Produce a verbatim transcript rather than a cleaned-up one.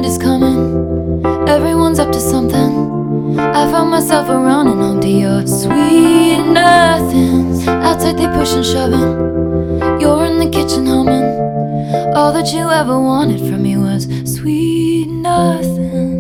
weekend is coming, everyone's up to something. I found myself around and home to your sweet nothings. Outside they push and shoving, you're in the kitchen humming. All that you ever wanted from me was sweet nothing.